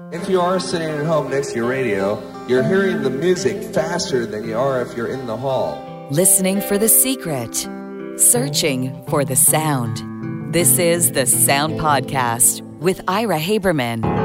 If you are sitting at home next to your radio, you're hearing the music faster than you are if you're in the hall. Listening for the secret. Searching for the sound. This is the Sound Podcast with Ira Haberman.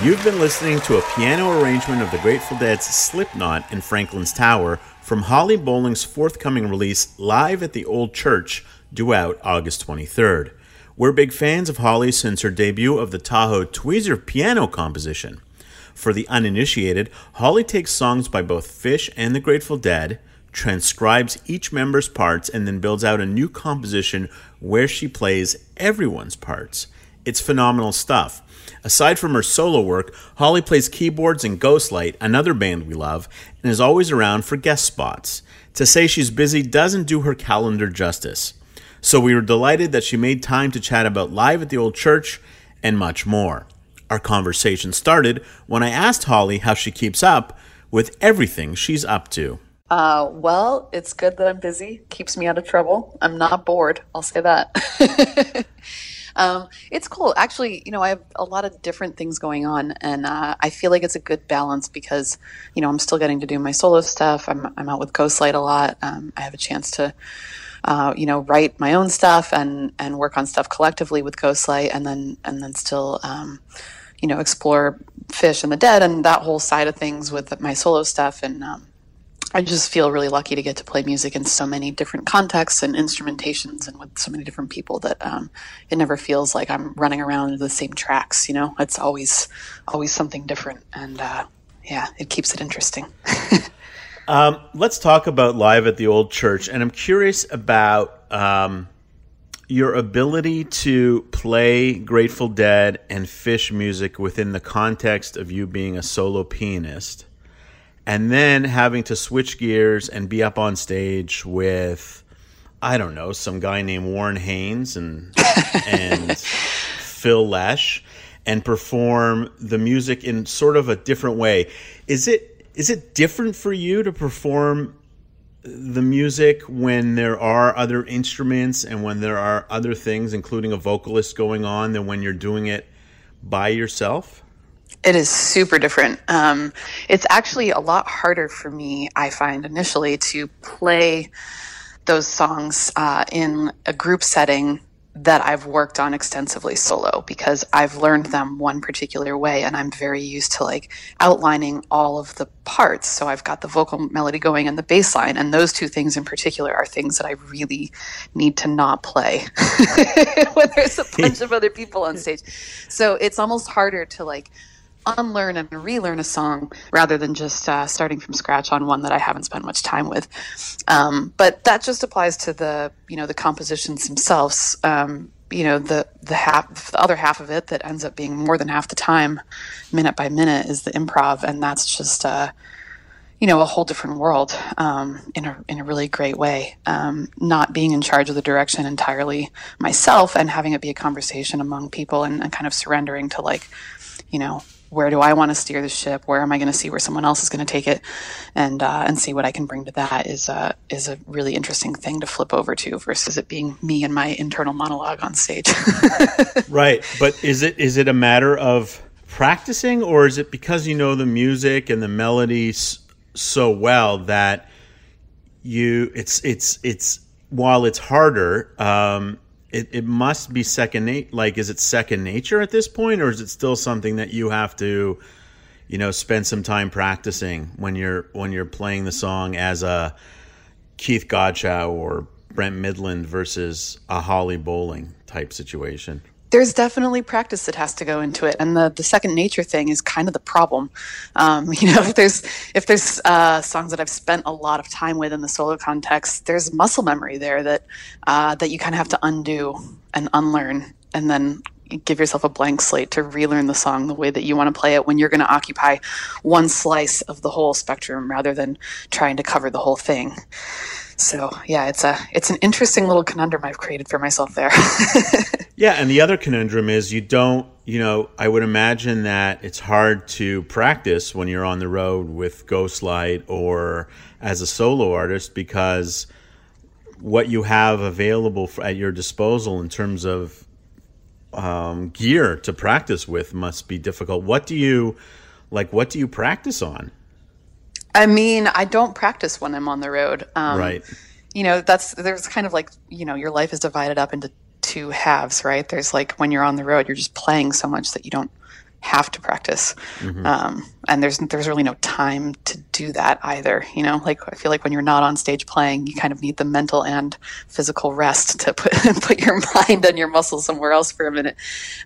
You've been listening to a piano arrangement of the Grateful Dead's Slipknot in Franklin's Tower from Holly Bowling's forthcoming release Live at the Old Church, due out August 23rd. We're big fans of Holly since her debut of the Tahoe Tweezer piano composition. For the uninitiated, Holly takes songs by both Phish and the Grateful Dead, transcribes each member's parts, and then builds out a new composition where she plays everyone's parts. It's phenomenal stuff. Aside from her solo work, Holly plays keyboards in Ghostlight, another band we love, and is always around for guest spots. To say she's busy doesn't do her calendar justice. So we were delighted that she made time to chat about Live at the Old Church and much more. Our conversation started when I asked Holly how she keeps up with everything she's up to. Well, it's good that I'm busy. Keeps me out of trouble. I'm not bored. I'll say that. It's cool. Actually, I have a lot of different things going on, and I feel like it's a good balance because, I'm still getting to do my solo stuff. I'm out with Ghostlight a lot. I have a chance to, write my own stuff and work on stuff collectively with Ghostlight, and then still, explore Phish and the Dead and that whole side of things with my solo stuff. And I just feel really lucky to get to play music in so many different contexts and instrumentations and with so many different people that it never feels like I'm running around the same tracks. It's always something different, and it keeps it interesting. Let's talk about Live at the Old Church, and I'm curious about your ability to play Grateful Dead and Phish music within the context of you being a solo pianist, and then having to switch gears and be up on stage with, I don't know, some guy named Warren Haynes and Phil Lesh, and perform the music in sort of a different way. Is it different for you to perform the music when there are other instruments and when there are other things, including a vocalist going on, than when you're doing it by yourself? It is super different. It's actually a lot harder for me, I find, initially to play those songs in a group setting that I've worked on extensively solo, because I've learned them one particular way, and I'm very used to outlining all of the parts. So I've got the vocal melody going and the bass line, and those two things in particular are things that I really need to not play when there's a bunch of other people on stage. So it's almost harder to unlearn and relearn a song rather than just starting from scratch on one that I haven't spent much time with. But that just applies to the compositions themselves. The other half of it that ends up being more than half the time, minute by minute, is the improv, and that's just a whole different world in a really great way. Not being in charge of the direction entirely myself, and having it be a conversation among people, and kind of surrendering to where do I want to steer the ship? Where am I going to see where someone else is going to take it, and see what I can bring to that is a really interesting thing to flip over to, versus it being me and my internal monologue on stage. Right, but is it a matter of practicing, or is it because you know the music and the melodies so well that it's while it's harder, it must be second is it second nature at this point, or is it still something that you have to, spend some time practicing when you're playing the song as a Keith Godchow or Brent Midland versus a Holly Bowling type situation? There's definitely practice that has to go into it, and the second nature thing is kind of the problem. If there's songs that I've spent a lot of time with in the solo context, there's muscle memory there that you kind of have to undo and unlearn, and then give yourself a blank slate to relearn the song the way that you want to play it when you're going to occupy one slice of the whole spectrum rather than trying to cover the whole thing. So yeah, it's an interesting little conundrum I've created for myself there. Yeah, and the other conundrum is I would imagine that it's hard to practice when you're on the road with Ghostlight or as a solo artist, because what you have available at your disposal in terms of gear to practice with must be difficult. What do you practice on? I mean, I don't practice when I'm on the road. Right. There's kind of your life is divided up into two halves, right? There's when you're on the road, you're just playing so much that you don't have to practice. And there's really no time to do that either. You know, like I feel like when you're not on stage playing, you kind of need the mental and physical rest to put your mind and your muscles somewhere else for a minute.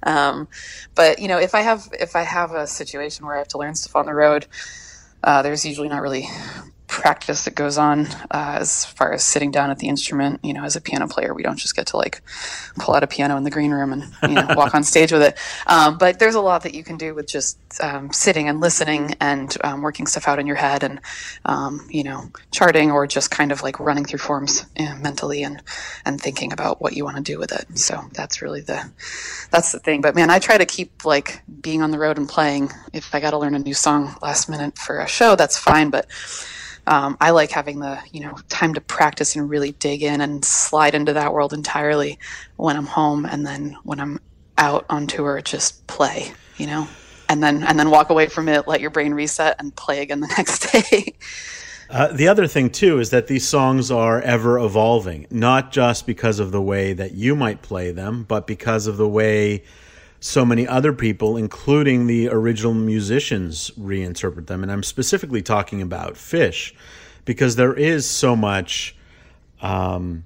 But you know, if I have a situation where I have to learn stuff on the road, there's usually not really practice that goes on as far as sitting down at the instrument. You know, as a piano player, we don't just get to like pull out a piano in the green room and, you know, walk on stage with it. But there's a lot that you can do with just sitting and listening and working stuff out in your head and, you know, charting or just kind of like running through forms mentally and thinking about what you want to do with it. So that's really that's the thing. But man, I try to keep like being on the road and playing. If I got to learn a new song last minute for a show, that's fine. But I like having the, you know, time to practice and really dig in and slide into that world entirely when I'm home, and then when I'm out on tour, just play, you know, and then walk away from it, let your brain reset, and play again the next day. The other thing too is that these songs are ever evolving, not just because of the way that you might play them, but because of the way so many other people, including the original musicians, reinterpret them. And I'm specifically talking about Phish, because there is so much improv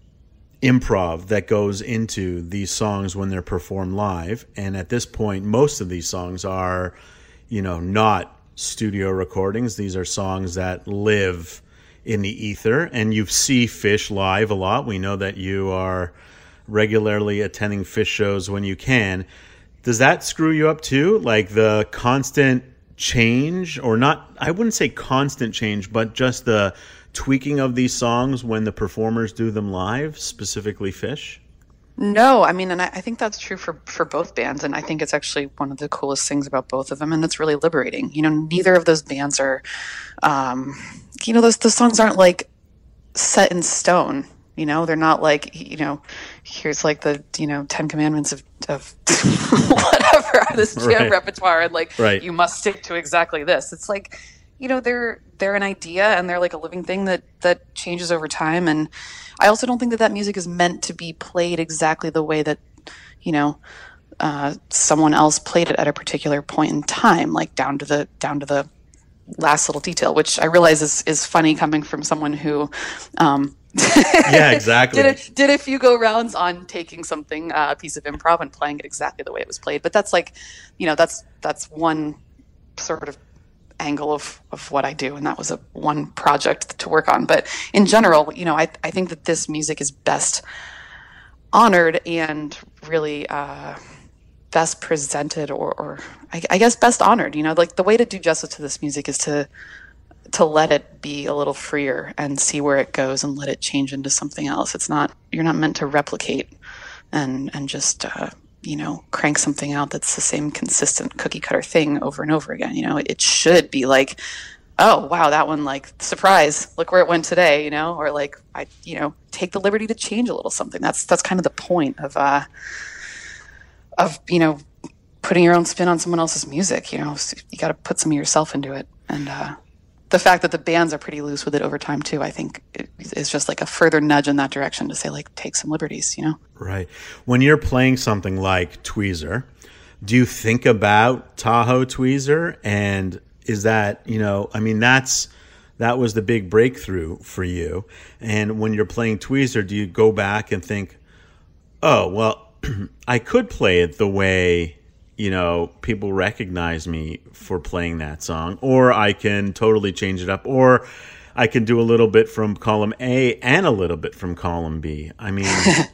that goes into these songs when they're performed live. And at this point, most of these songs are, you know, not studio recordings. These are songs that live in the ether. And you see Phish live a lot. We know that you are regularly attending Phish shows when you can. Does that screw you up too? Like the constant change, or not, I wouldn't say constant change, but just the tweaking of these songs when the performers do them live, specifically Phish? No, I mean, and I think that's true for both bands. And I think it's actually one of the coolest things about both of them. And it's really liberating. You know, neither of those bands are, you know, those songs aren't like set in stone. You know, they're not like, you know, here's like the, you know, 10 commandments of whatever this jam repertoire, and like, you must stick to exactly this. It's like, you know, they're an idea, and they're like a living thing that changes over time. And I also don't think that music is meant to be played exactly the way that, you know, someone else played it at a particular point in time, like down to the last little detail, which I realize is funny coming from someone who, yeah, exactly. did a few go rounds on taking something, a piece of improv, and playing it exactly the way it was played. But that's like, you know, that's one sort of angle of what I do, and that was one project to work on. But in general, you know, I think that this music is best honored and really best presented, or I guess best honored. You know, like the way to do justice to this music is to let it be a little freer and see where it goes and let it change into something else. You're not meant to replicate and just, you know, crank something out that's the same consistent cookie cutter thing over and over again. You know, it should be like, oh, wow, that one, like, surprise, look where it went today, you know, or like, I, you know, take the liberty to change a little something. That's kind of the point of, you know, putting your own spin on someone else's music. You know, so you got to put some of yourself into it. And, the fact that the bands are pretty loose with it over time too, I think is just like a further nudge in that direction to say, like, take some liberties, you know? Right. When you're playing something like Tweezer, do you think about Tahoe Tweezer? And is that, you know, I mean, that was the big breakthrough for you. And when you're playing Tweezer, do you go back and think, oh, well, I could play it the way, you know, people recognize me for playing that song, or I can totally change it up, or I can do a little bit from column A and a little bit from column B. I mean,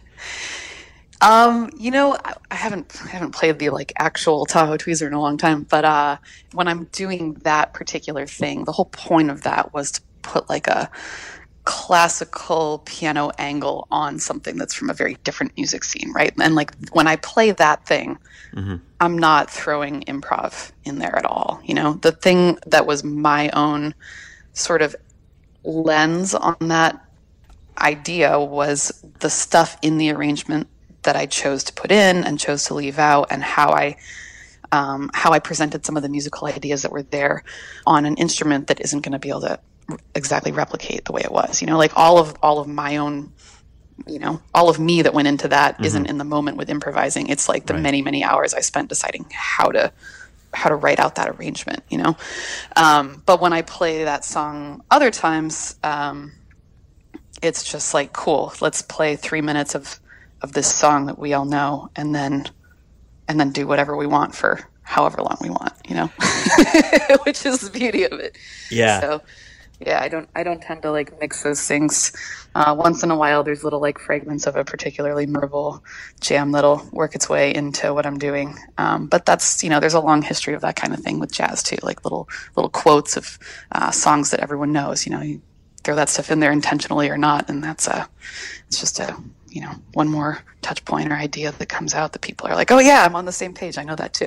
you know, I haven't played the like actual Tahoe Tweezer in a long time, but when I'm doing that particular thing, the whole point of that was to put like a classical piano angle on something that's from a very different music scene, right? And like when I play that thing, I'm not throwing improv in there at all. You know, the thing that was my own sort of lens on that idea was the stuff in the arrangement that I chose to put in and chose to leave out, and how I presented some of the musical ideas that were there on an instrument that isn't going to be able to exactly replicate the way it was. You know, like all of my own, you know, all of me that went into that isn't in the moment with improvising. It's like the many, many hours I spent deciding how to to write out that arrangement, you know. But when I play that song other times, it's just like, cool, let's play 3 minutes of this song that we all know, and then do whatever we want for however long we want, you know, which is the beauty of it. Yeah. So yeah, I don't tend to like mix those things. Once in a while, there's little like fragments of a particularly memorable jam that'll work its way into what I'm doing. But that's, you know, there's a long history of that kind of thing with jazz too, like little quotes of songs that everyone knows. You know, you throw that stuff in there intentionally or not, and that's it's just a, you know, one more touch point or idea that comes out that people are like, oh yeah, I'm on the same page. I know that too.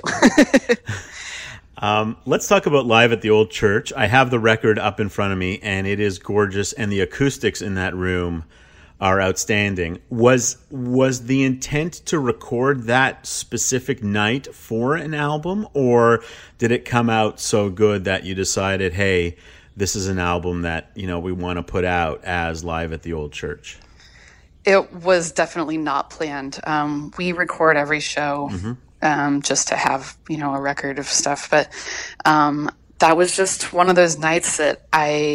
Let's talk about Live at the Old Church. I have the record up in front of me, and it is gorgeous, and the acoustics in that room are outstanding. Was the intent to record that specific night for an album, or did it come out so good that you decided, hey, this is an album that, you know, we want to put out as Live at the Old Church? It was definitely not planned. We record every show just to have, you know, a record of stuff. But that was just one of those nights that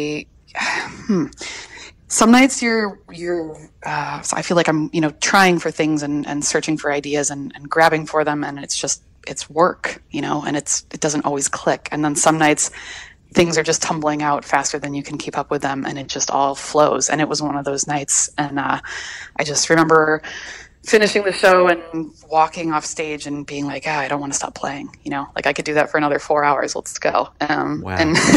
some nights so I feel like I'm, you know, trying for things and searching for ideas and grabbing for them. And it's work, you know, and it doesn't always click. And then some nights things are just tumbling out faster than you can keep up with them, and it just all flows. And it was one of those nights. And I just remember finishing the show and walking off stage and being like, I don't want to stop playing. You know, like I could do that for another 4 hours. Let's go. Wow.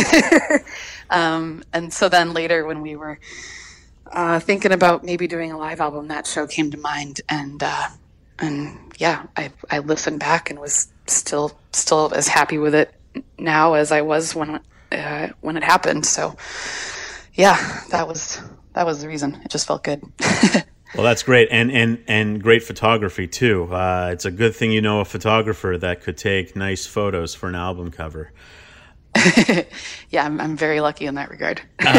And so then later when we were thinking about maybe doing a live album, that show came to mind. And yeah, I listened back and was still as happy with it now as I was when it happened. So yeah, that was the reason. It just felt good. Well, that's great, and great photography too. It's a good thing you know a photographer that could take nice photos for an album cover. Yeah, I'm very lucky in that regard.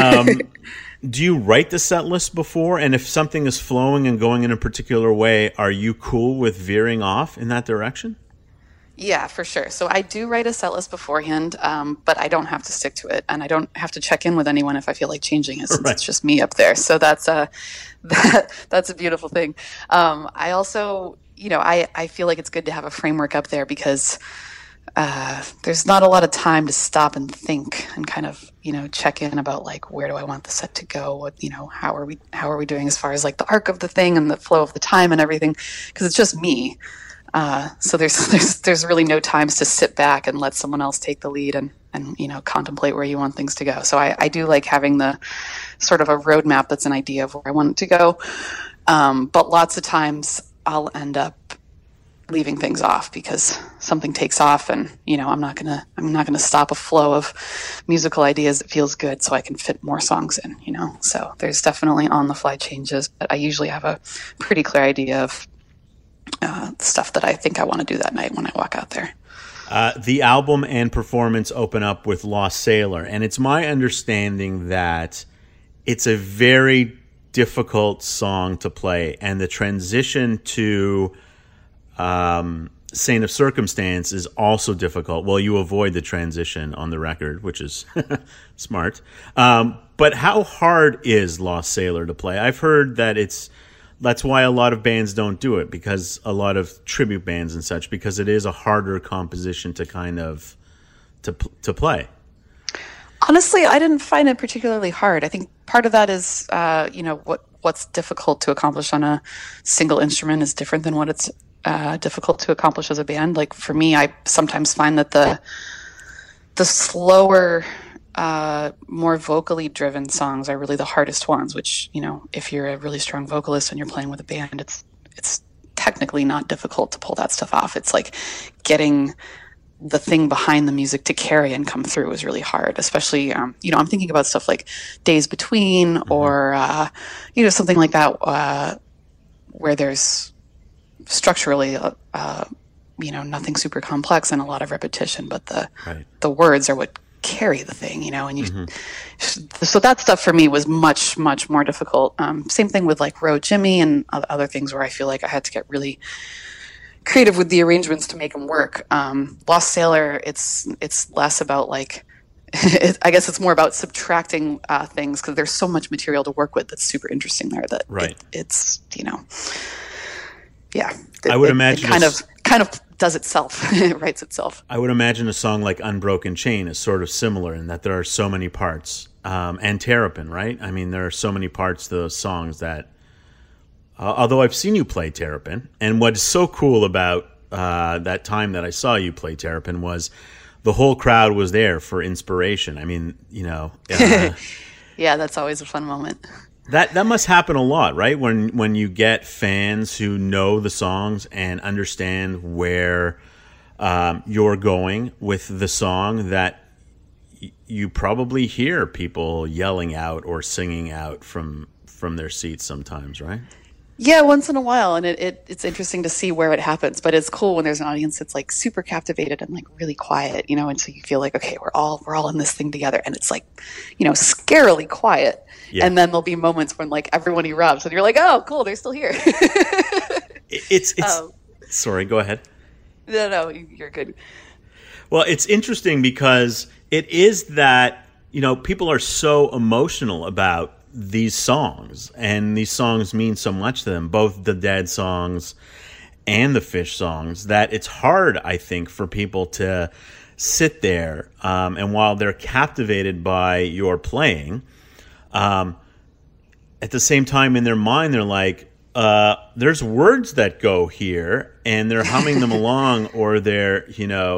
Do you write the set list before? And if something is flowing and going in a particular way, are you cool with veering off in that direction? Yeah, for sure. So I do write a set list beforehand, but I don't have to stick to it, and I don't have to check in with anyone if I feel like changing it, since Right. It's just me up there. So that's a beautiful thing. I also, you know, I feel like it's good to have a framework up there because there's not a lot of time to stop and think and kind of, you know, check in about like, where do I want the set to go? What, you know, how are we doing as far as like the arc of the thing and the flow of the time and everything? Because it's just me. So there's really no times to sit back and let someone else take the lead and you know, contemplate where you want things to go. So I do like having the sort of a roadmap that's an idea of where I want it to go. But lots of times I'll end up leaving things off because something takes off, and you know, I'm not gonna stop a flow of musical ideas that feels good so I can fit more songs in, you know. So there's definitely on the fly changes, but I usually have a pretty clear idea of stuff that I think I want to do that night when I walk out there. The album and performance open up with Lost Sailor, and it's my understanding that it's a very difficult song to play, and the transition to Saint of Circumstance is also difficult. Well, you avoid the transition on the record, which is smart. But how hard is Lost Sailor to play? I've heard that that's why a lot of bands don't do it, because a lot of tribute bands and such, because it is a harder composition to kind of to play. Honestly, I didn't find it particularly hard. I think part of that is, you know, what's difficult to accomplish on a single instrument is different than what it's difficult to accomplish as a band. Like for me, I sometimes find that the slower, more vocally driven songs are really the hardest ones, which, you know, if you're a really strong vocalist and you're playing with a band, it's technically not difficult to pull that stuff off. It's like getting the thing behind the music to carry and come through is really hard, especially, you know, I'm thinking about stuff like Days Between or, you know, something like that, where there's structurally, you know, nothing super complex and a lot of repetition, but the words are what carry the thing, you know, and so that stuff for me was much, much more difficult. Same thing with like Row Jimmy and other things where I feel like I had to get really creative with the arrangements to make them work. Lost Sailor, it's less about like, I guess it's more about subtracting things, because there's so much material to work with that's super interesting there that it's, yeah. I would imagine it kind of does itself. It writes itself. I would imagine a song like Unbroken Chain is sort of similar in that there are so many parts. And Terrapin, right? I mean, there are so many parts to those songs that, although I've seen you play Terrapin, and what's so cool about that time that I saw you play Terrapin was the whole crowd was there for inspiration. I mean, yeah, that's always a fun moment. That must happen a lot, right? When you get fans who know the songs and understand where you're going with the song, that you probably hear people yelling out or singing out from their seats sometimes, right? Yeah, once in a while, and it's interesting to see where it happens. But it's cool when there's an audience that's like super captivated and like really quiet, and so you feel like, okay, we're all in this thing together, and it's like, scarily quiet. Yeah. And then there'll be moments when like everyone erupts, and you're like, oh, cool, they're still here. it's sorry, go ahead. No, you're good. Well, it's interesting because it is that people are so emotional about these songs, and these songs mean so much to them, both the Dead songs and the Fish songs, that it's hard, I think, for people to sit there and while they're captivated by your playing, at the same time in their mind they're like, there's words that go here, and they're humming them along, or they're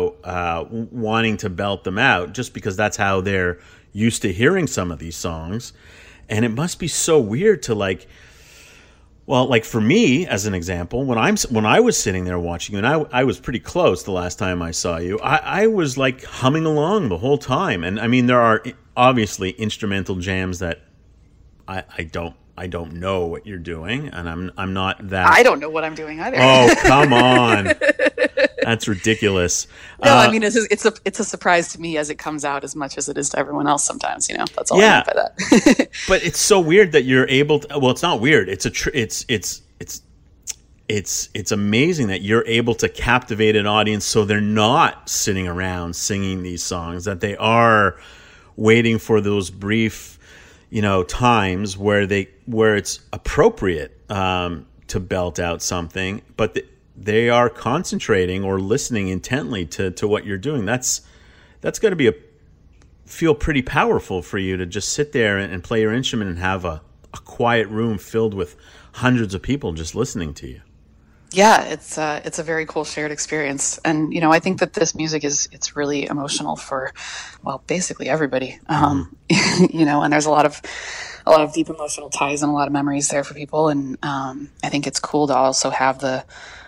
wanting to belt them out just because that's how they're used to hearing some of these songs. And it must be so weird to like for me, as an example, when I was sitting there watching you, and I was pretty close the last time I saw you, I was like humming along the whole time. And I mean, there are obviously instrumental jams that I don't know what you're doing, and I'm not that. I don't know what I'm doing either. Oh, come on. That's ridiculous. No, I mean, it's a surprise to me as it comes out as much as it is to everyone else sometimes, That's all I meant by that. But it's so weird that you're able to, well, it's not weird. It's amazing that you're able to captivate an audience so they're not sitting around singing these songs, that they are waiting for those brief, times where it's appropriate to belt out something, but they are concentrating or listening intently to what you're doing. That's got to feel pretty powerful for you to just sit there and play your instrument and have a quiet room filled with hundreds of people just listening to you. Yeah, it's a very cool shared experience, and I think that this music it's really emotional for, well, basically everybody. And there's a lot of deep emotional ties and a lot of memories there for people, and I think it's cool to also have the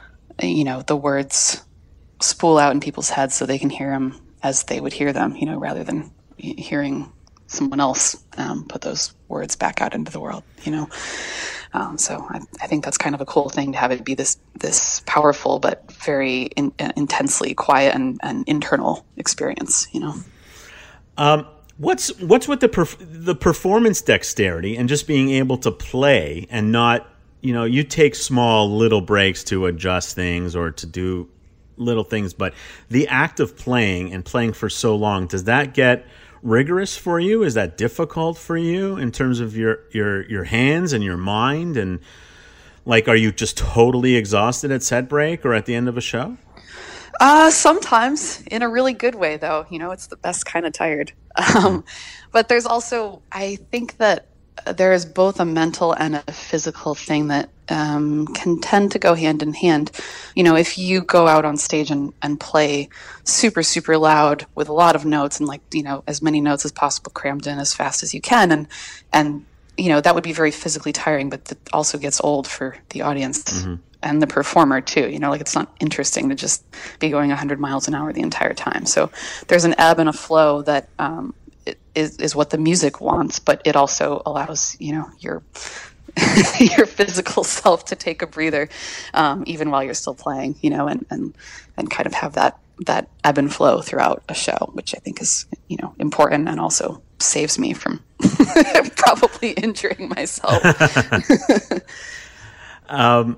words spool out in people's heads so they can hear them as they would hear them, rather than hearing someone else put those words back out into the world, So I think that's kind of a cool thing to have it be this powerful but very intensely quiet and internal experience, What's with the performance dexterity and just being able to play and not, you take small little breaks to adjust things or to do little things, but the act of playing and playing for so long, does that get rigorous for you? Is that difficult for you in terms of your hands and your mind? And like, are you just totally exhausted at set break or at the end of a show? Sometimes, in a really good way, though. It's the best kind of tired. But there's also, I think that there is both a mental and a physical thing that can tend to go hand in hand. If you go out on stage and play super, super loud with a lot of notes and as many notes as possible crammed in as fast as you can, and that would be very physically tiring, but it also gets old for the audience. Mm-hmm. And the performer too, it's not interesting to just be going 100 miles an hour the entire time. So there's an ebb and a flow that is what the music wants, but it also allows, your physical self to take a breather, even while you're still playing, and kind of have that ebb and flow throughout a show, which I think is, important and also saves me from probably injuring myself.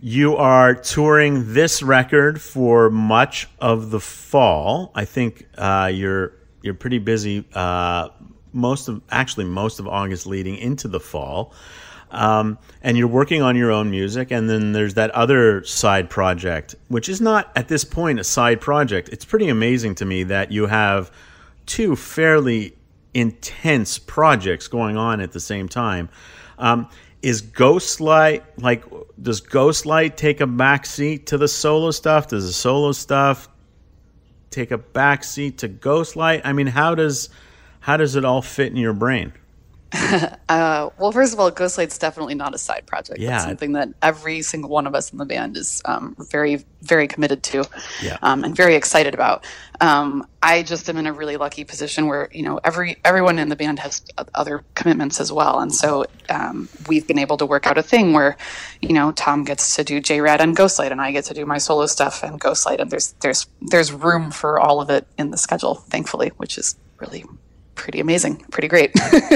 You are touring this record for much of the fall. I think you're pretty busy most of August leading into the fall. And you're working on your own music, and then there's that other side project, which is not at this point a side project. It's pretty amazing to me that you have two fairly intense projects going on at the same time. Is Ghostlight, does Ghostlight take a backseat to the solo stuff? Does the solo stuff take a backseat to Ghostlight? I mean, how does it all fit in your brain? Well, first of all, Ghostlight's definitely not a side project. Yeah. It's something that every single one of us in the band is very, very committed to, and very excited about. I just am in a really lucky position where, everyone in the band has other commitments as well. And so we've been able to work out a thing where, Tom gets to do J-Rad and Ghostlight, and I get to do my solo stuff and Ghostlight. And there's room for all of it in the schedule, thankfully, which is really pretty amazing, pretty great.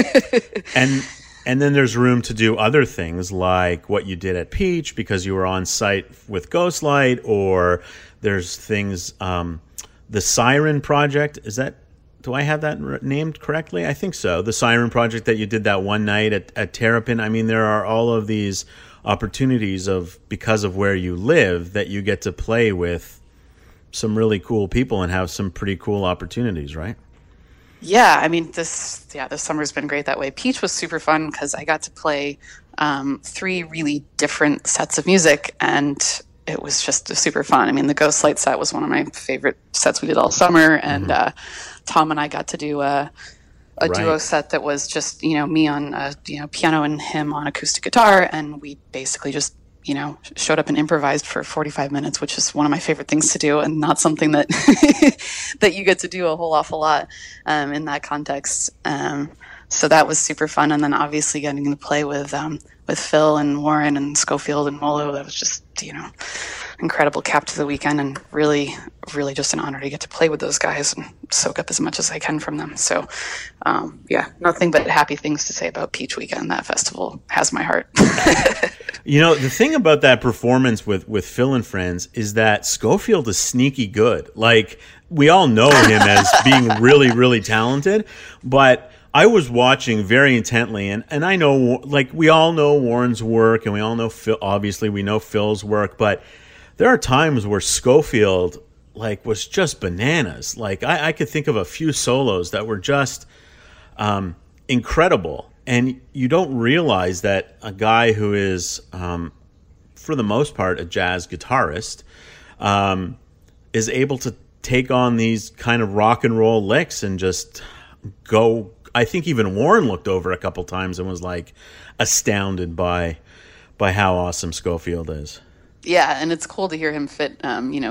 And then there's room to do other things like what you did at Peach because you were on site with Ghostlight, or there's things, the Siren Project, do I have that named correctly? I think so. The Siren Project that you did that one night at Terrapin. I mean, there are all of these opportunities because of where you live that you get to play with some really cool people and have some pretty cool opportunities, right? Yeah, I mean, this summer's been great that way. Peach was super fun because I got to play 3 really different sets of music, and it was just super fun. I mean, the Ghostlight set was one of my favorite sets we did all summer, and Tom and I got to do a duo set that was just, me on piano and him on acoustic guitar, and we basically just showed up and improvised for 45 minutes, which is one of my favorite things to do, and not something that that you get to do a whole awful lot in that context. So that was super fun. And then obviously getting to play with Phil and Warren and Schofield and Molo, that was just, incredible cap to the weekend, and really, really just an honor to get to play with those guys and soak up as much as I can from them. So, nothing but happy things to say about Peach Weekend. That festival has my heart. The thing about that performance with Phil and Friends is that Schofield is sneaky good. Like, we all know him as being really, really talented, but I was watching very intently, and I know, we all know Warren's work, and we all know Phil. Obviously, we know Phil's work, but there are times where Schofield, was just bananas. I could think of a few solos that were just incredible, and you don't realize that a guy who is, for the most part, a jazz guitarist, is able to take on these kind of rock and roll licks and just go. I think even Warren looked over a couple times and was astounded by how awesome Schofield is. Yeah, and it's cool to hear him fit,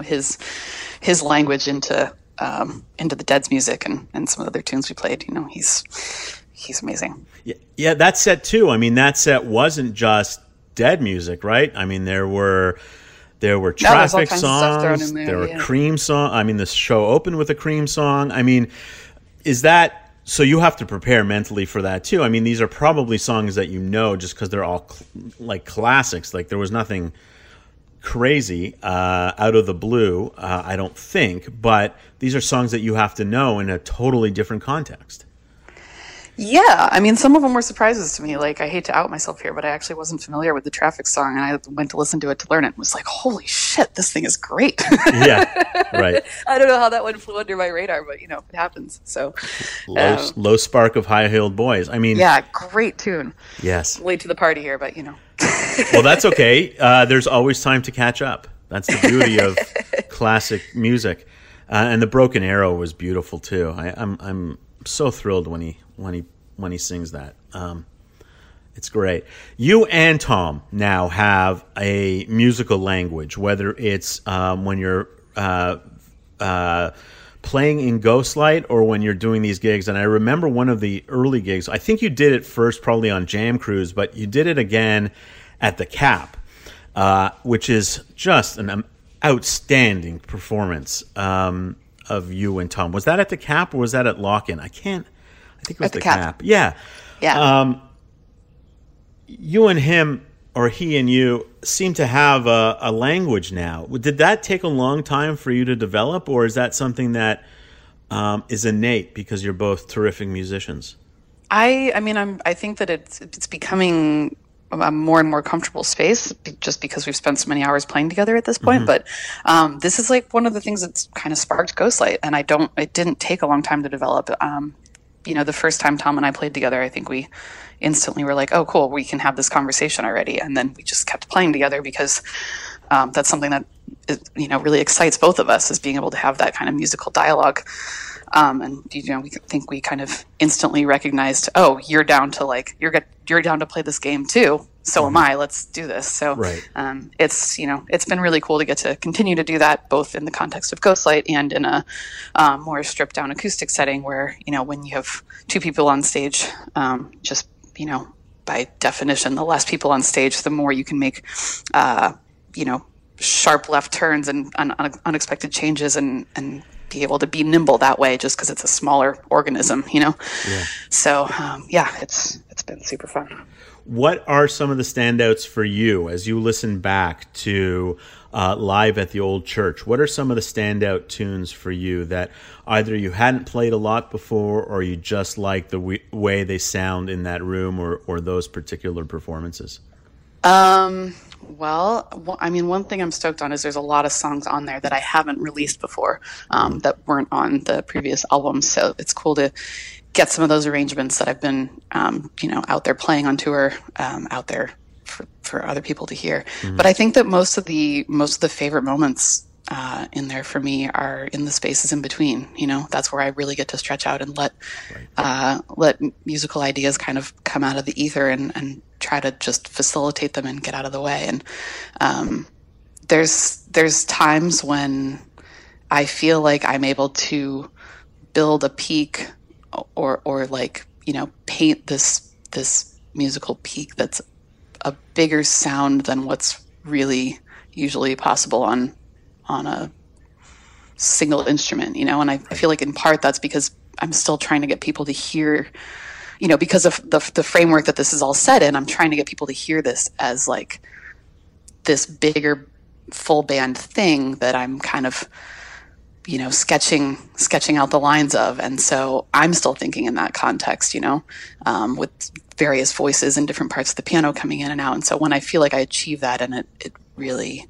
his language into the Dead's music and some of the other tunes we played. He's amazing. Yeah, that set too. I mean, that set wasn't just Dead music, right? I mean, there were Traffic songs, there were Cream songs. I mean, the show opened with a Cream song. I mean, is that... So you have to prepare mentally for that too. I mean, these are probably songs that just because they're all classics. There was nothing crazy out of the blue, I don't think. But these are songs that you have to know in a totally different context. Yeah, I mean, some of them were surprises to me. I hate to out myself here, but I actually wasn't familiar with the Traffic song, and I went to listen to it to learn it and was like, holy shit, this thing is great. Yeah, right. I don't know how that one flew under my radar, but, it happens. So, Low Spark of High-Heeled Boys. I mean... Yeah, great tune. Yes. Late to the party here, but, Well, that's okay. There's always time to catch up. That's the beauty of classic music. And the Broken Arrow was beautiful, too. I'm so thrilled when he sings that. It's great. You and Tom now have a musical language, whether it's when you're playing in Ghostlight or when you're doing these gigs. And I remember one of the early gigs, I think you did it first probably on Jam Cruise, but you did it again at the Cap, which is just an outstanding performance of you and Tom. Was that at the Cap or was that at Lock-In? I think it was at the Cap. Cap. Yeah. Yeah. You and him or he and you seem to have a language now. Did that take a long time for you to develop, or is that something that is innate because you're both terrific musicians? I think that it's becoming a more and more comfortable space just because we've spent so many hours playing together at this point. But this is like one of the things that's kind of sparked Ghostlight, and it didn't take a long time to develop. The first time Tom and I played together, I think we instantly were like, oh, cool, we can have this conversation already. And then we just kept playing together because that's something that really excites both of us, is being able to have that kind of musical dialogue. And we kind of instantly recognized, oh, you're down to you're down to play this game too. So am I. Let's do this. So right. It's been really cool to get to continue to do that, both in the context of Ghostlight and in a more stripped down acoustic setting where, when you have two people on stage, by definition, the less people on stage, the more you can make, sharp left turns and unexpected changes and be able to be nimble that way, just because it's a smaller organism, Yeah. So, it's been super fun. What are some of the standouts for you as you listen back to Live at the Old Church? What are some of the standout tunes for you that either you hadn't played a lot before, or you just like the way they sound in that room, or those particular performances? One thing I'm stoked on is there's a lot of songs on there that I haven't released before, that weren't on the previous album. So it's cool to get some of those arrangements that I've been, out there playing on tour, out there for other people to hear. Mm-hmm. But I think that most of the favorite moments in there for me are in the spaces in between. That's where I really get to stretch out and let musical ideas kind of come out of the ether and try to just facilitate them and get out of the way. And there's times when I feel like I'm able to build a peak or paint this musical peak that's a bigger sound than what's really usually possible on a single instrument, and I feel like in part that's because I'm still trying to get people to hear, because of the framework that this is all set in, I'm trying to get people to hear this as like this bigger full band thing that I'm kind of, sketching out the lines of. And so I'm still thinking in that context, with various voices and different parts of the piano coming in and out. And so when I feel like I achieve that and it really,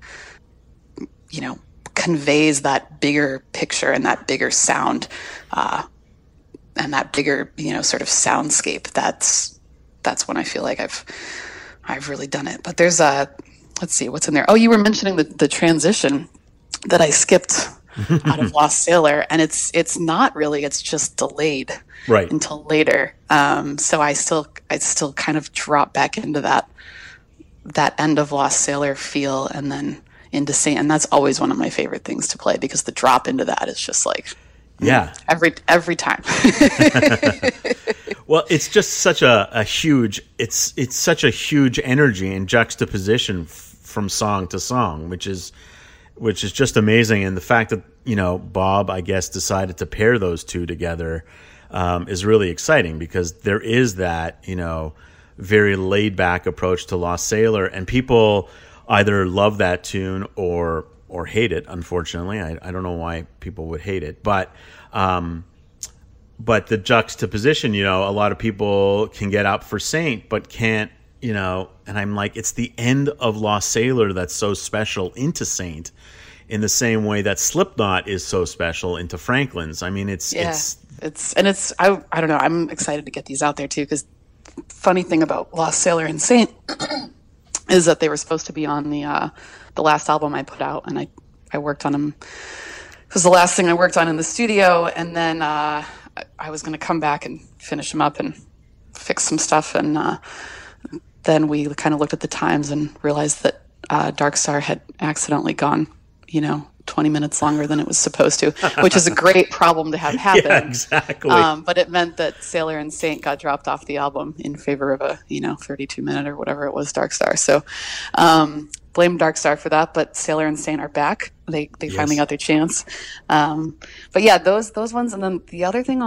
conveys that bigger picture and that bigger sound, and that bigger, sort of soundscape, that's when I feel like I've really done it. But there's let's see what's in there. Oh, you were mentioning the transition that I skipped out of Lost Sailor, and it's not really, it's just delayed right until later. So I still kind of drop back into that end of Lost Sailor feel, and then into Saint, and that's always one of my favorite things to play, because the drop into that is just like every time. Well, it's just such a huge it's such a huge energy and juxtaposition from song to song, which is just amazing. And the fact that Bob, I guess, decided to pair those two together is really exciting, because there is that very laid back approach to Lost Sailor, and people either love that tune or hate it. Unfortunately, I don't know why people would hate it, but the juxtaposition, a lot of people can get up for Saint, but can't, and I'm like, it's the end of Lost Sailor that's so special into Saint, in the same way that Slipknot is so special into Franklin's. I mean, I don't know. I'm excited to get these out there too, because funny thing about Lost Sailor and Saint is that they were supposed to be on the last album I put out, and I worked on them. It was the last thing I worked on in the studio, and then I was going to come back and finish them up and fix some stuff, and then we kind of looked at the times and realized that Dark Star had accidentally gone, 20 minutes longer than it was supposed to, which is a great problem to have happen. Yeah, exactly. But it meant that Sailor and Saint got dropped off the album in favor of a 32-minute or whatever it was Dark Star. So blame Dark Star for that, but Sailor and Saint are back. They finally got their chance. But yeah, those ones. And then the other thing on that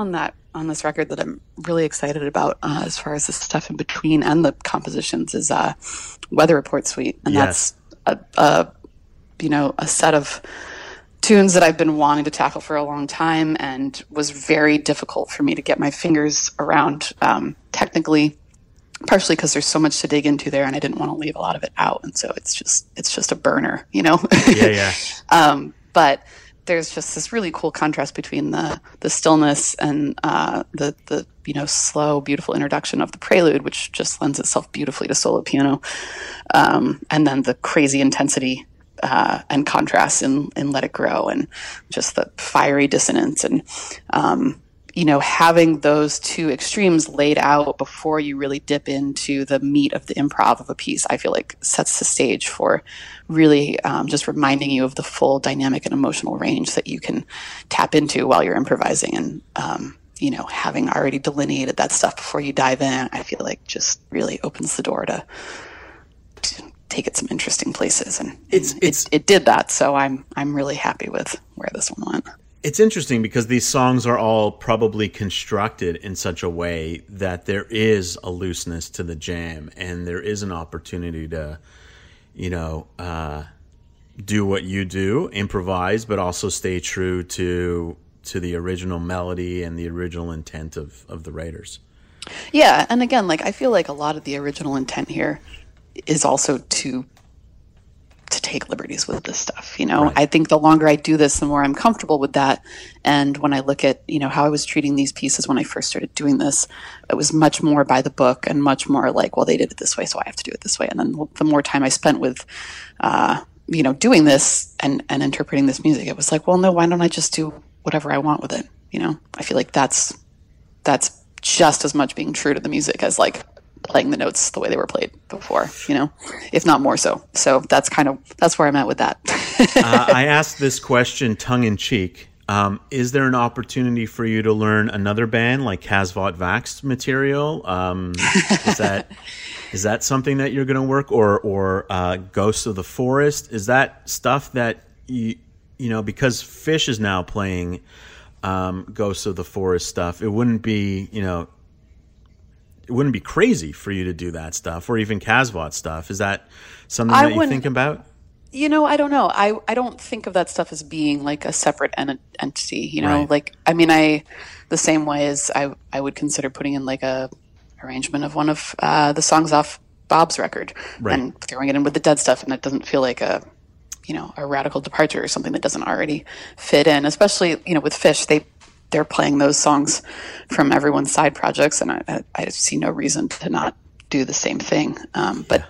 on this record that I'm really excited about as far as the stuff in between and the compositions is Weather Report Suite. And Yes. that's a set of tunes that I've been wanting to tackle for a long time and was very difficult for me to get my fingers around technically, partially because there's so much to dig into there and I didn't want to leave a lot of it out. And so it's just a burner, you know? Yeah. But there's just this really cool contrast between the stillness and the slow, beautiful introduction of the prelude, which just lends itself beautifully to solo piano. And then the crazy intensity and contrast in Let It Grow, and just the fiery dissonance, and having those two extremes laid out before you really dip into the meat of the improv of a piece, I feel like sets the stage for really just reminding you of the full dynamic and emotional range that you can tap into while you're improvising. And having already delineated that stuff before you dive in, I feel like just really opens the door to take it some interesting places, and it did that. So I'm really happy with where this one went. It's interesting because these songs are all probably constructed in such a way that there is a looseness to the jam, and there is an opportunity to, do what you do, improvise, but also stay true to the original melody and the original intent of the writers. Yeah, and again, I feel like a lot of the original intent here is also to take liberties with this stuff. Right. I think the longer I do this, the more I'm comfortable with that. And when I look at, how I was treating these pieces when I first started doing this, it was much more by the book and much more like, well, they did it this way, so I have to do it this way. And then the more time I spent with, doing this and interpreting this music, it was like, well, no, why don't I just do whatever I want with it? I feel like that's just as much being true to the music as playing the notes the way they were played before, if not more so. So that's where I'm at with that. I asked this question tongue in cheek. Is there an opportunity for you to learn another band like Kasvot Vax material? Is that something that you're going to work, or Ghosts of the Forest? Is that stuff that because Fish is now playing Ghosts of the Forest stuff, it wouldn't be crazy for you to do that stuff, or even Kasvot stuff. Is that something that you think about? I don't know. I don't think of that stuff as being like a separate entity, Right. The same way as I would consider putting in like a arrangement of one of the songs off Bob's record, right, and throwing it in with the Dead stuff, and it doesn't feel like a radical departure or something that doesn't already fit in, especially, with Fish, they're playing those songs from everyone's side projects, and I see no reason to not do the same thing. But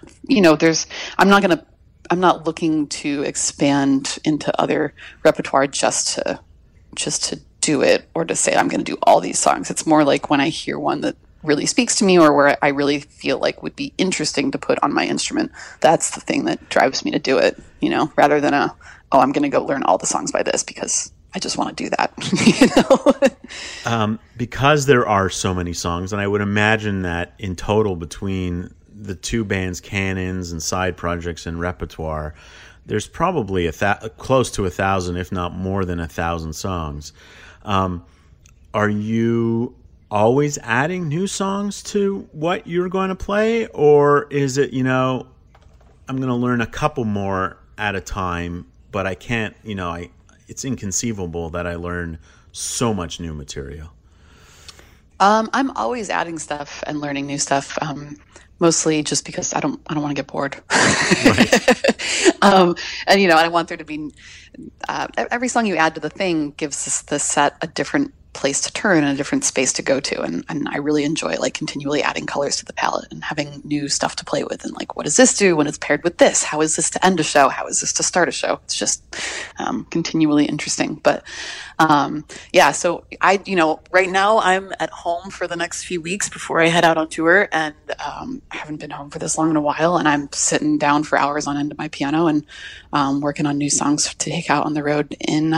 I'm not looking to expand into other repertoire just to do it, or to say I'm going to do all these songs. It's more like when I hear one that really speaks to me, or where I really feel like would be interesting to put on my instrument, that's the thing that drives me to do it, rather than I'm going to go learn all the songs by this because I just want to do that. Because there are so many songs, and I would imagine that in total between the two bands' canons and side projects and repertoire, there's probably close to 1,000, if not more than 1,000 songs. Are you always adding new songs to what you're going to play, or is it, I'm going to learn a couple more at a time, but I can't, it's inconceivable that I learn so much new material? I'm always adding stuff and learning new stuff, mostly just because I don't want to get bored. Right. And I want there to be every song you add to the thing gives the set a different place to turn and a different space to go to, and I really enjoy continually adding colors to the palette and having new stuff to play with, and what does this do when it's paired with this? How is this to end a show? How is this to start a show? It's just continually interesting. But so I right now I'm at home for the next few weeks before I head out on tour, and I haven't been home for this long in a while, and I'm sitting down for hours on end at my piano and working on new songs to take out on the road in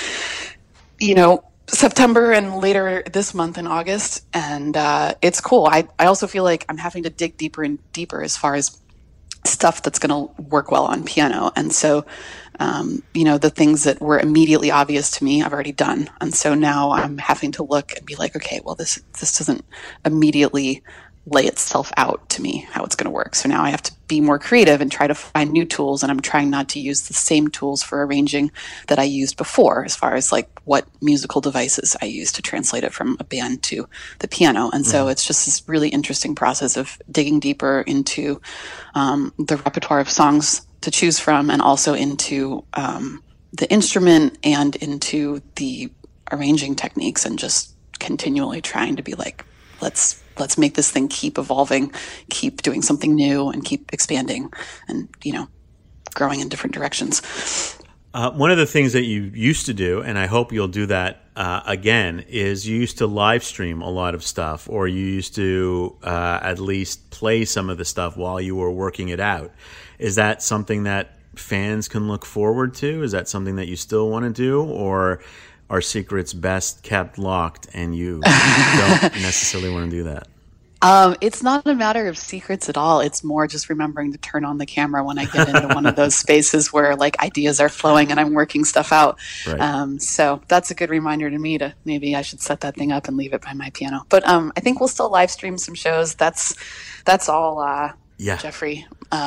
September and later this month in August. And it's cool. I also feel like I'm having to dig deeper and deeper as far as stuff that's going to work well on piano. And so The things that were immediately obvious to me, I've already done. And so now I'm having to look and be like, okay, well, this doesn't immediately lay itself out to me how it's going to work. So now I have to be more creative and try to find new tools. And I'm trying not to use the same tools for arranging that I used before, as far as like what musical devices I use to translate it from a band to the piano. And so it's just this really interesting process of digging deeper into the repertoire of songs to choose from, and also into the instrument and into the arranging techniques, and just continually trying to be like, let's make this thing keep evolving, keep doing something new, and keep expanding and, growing in different directions. One of the things that you used to do, and I hope you'll do that again, is you used to live stream a lot of stuff, or you used to at least play some of the stuff while you were working it out. Is that something that fans can look forward to? Is that something that you still want to do, or are secrets best kept locked and you don't necessarily want to do that? It's not a matter of secrets at all. It's more just remembering to turn on the camera when I get into one of those spaces where like ideas are flowing and I'm working stuff out. Right. So that's a good reminder to me to maybe I should set that thing up and leave it by my piano. But I think we'll still live stream some shows. That's all Jeffrey.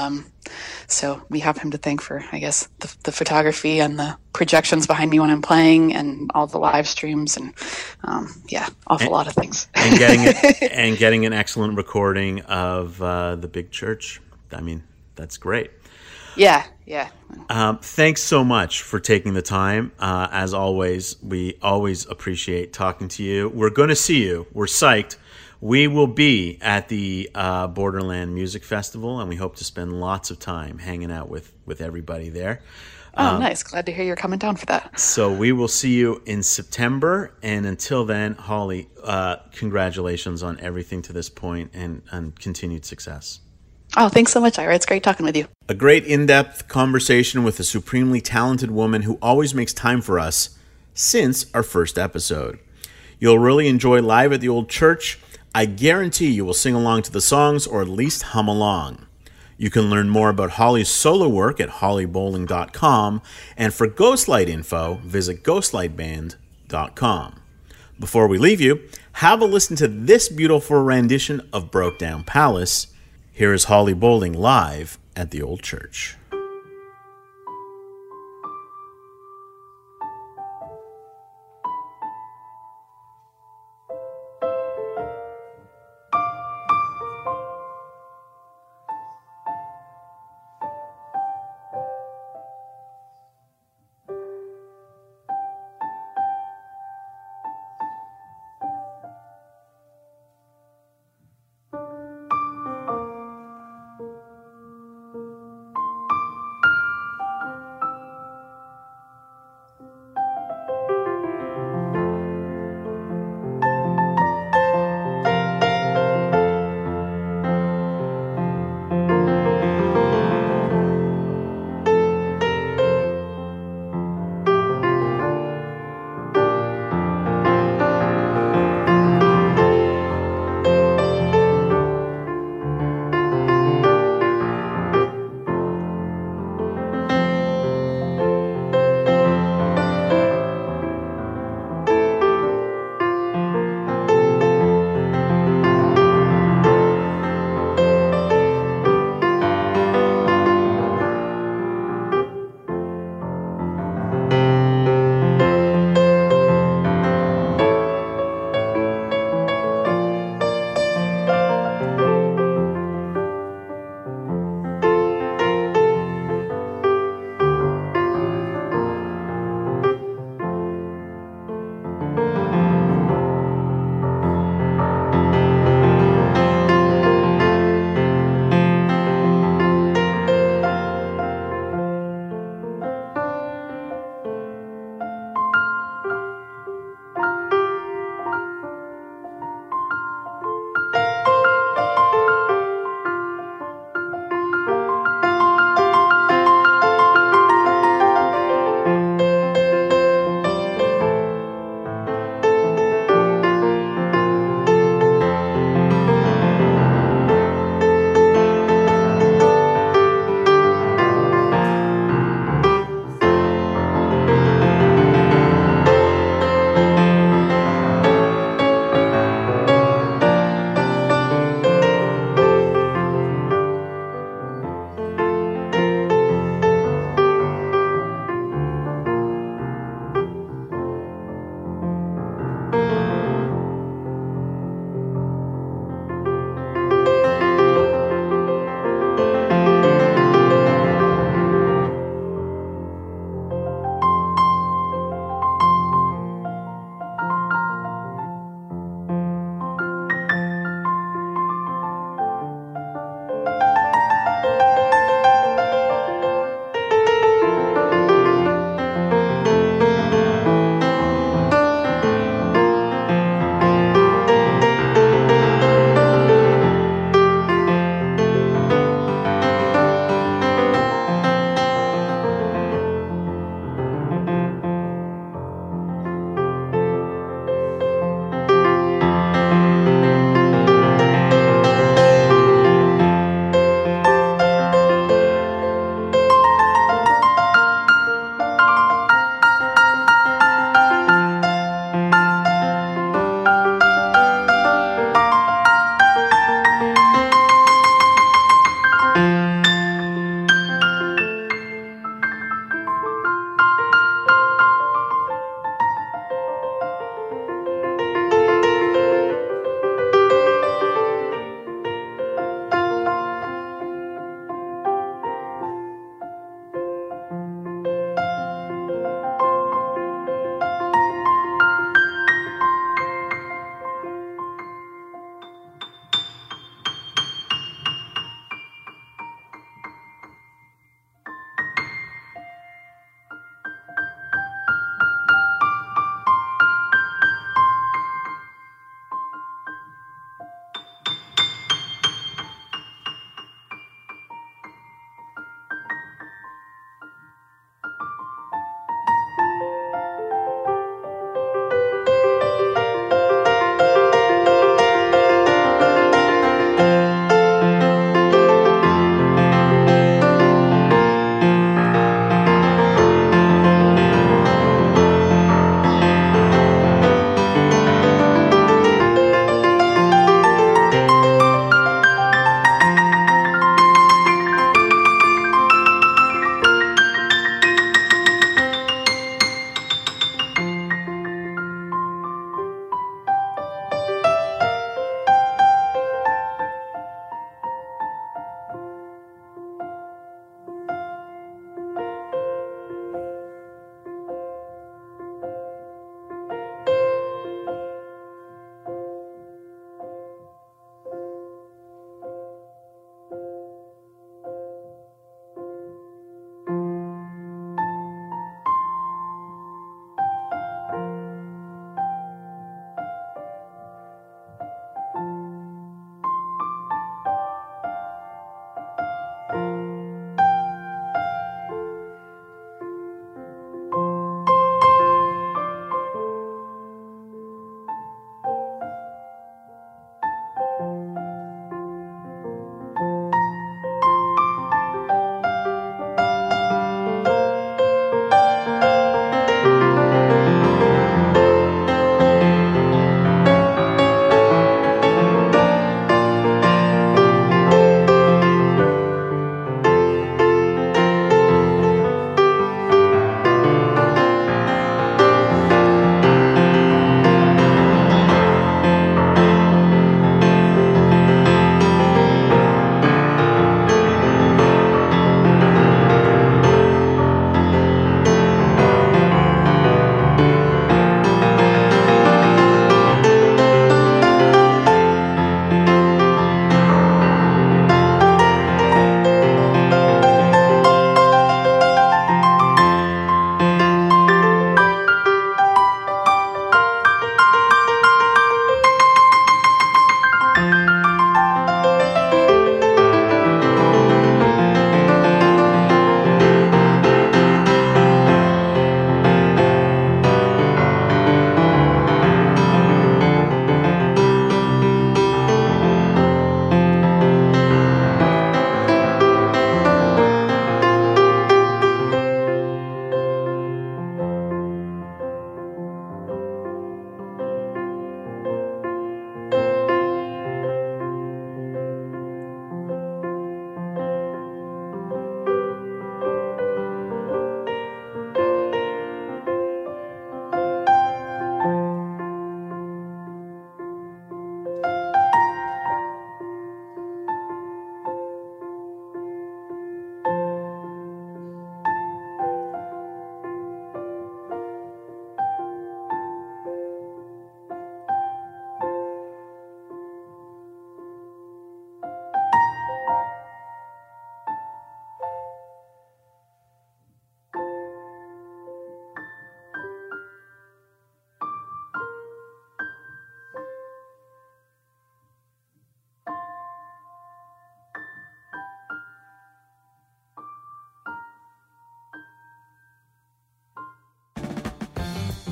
So we have him to thank for, I guess, the photography and the projections behind me when I'm playing, and all the live streams, and lot of things. And getting an excellent recording of the big church. I mean, that's great. Yeah. Thanks so much for taking the time. As always, we always appreciate talking to you. We're going to see you. We're psyched. We will be at the Borderland Music Festival, and we hope to spend lots of time hanging out with everybody there. Oh, nice. Glad to hear you're coming down for that. So we will see you in September. And until then, Holly, congratulations on everything to this point, and continued success. Oh, thanks so much, Ira. It's great talking with you. A great in-depth conversation with a supremely talented woman who always makes time for us since our first episode. You'll really enjoy Live at the Old Church. I guarantee you will sing along to the songs, or at least hum along. You can learn more about Holly's solo work at hollybowling.com, and for Ghostlight info, visit ghostlightband.com. Before we leave you, have a listen to this beautiful rendition of Broke Down Palace. Here is Holly Bowling live at the Old Church.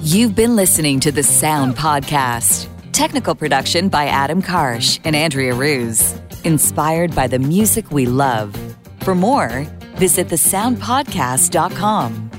You've been listening to The Sound Podcast. Technical production by Adam Karsh and Andrea Ruse. Inspired by the music we love. For more, visit thesoundpodcast.com.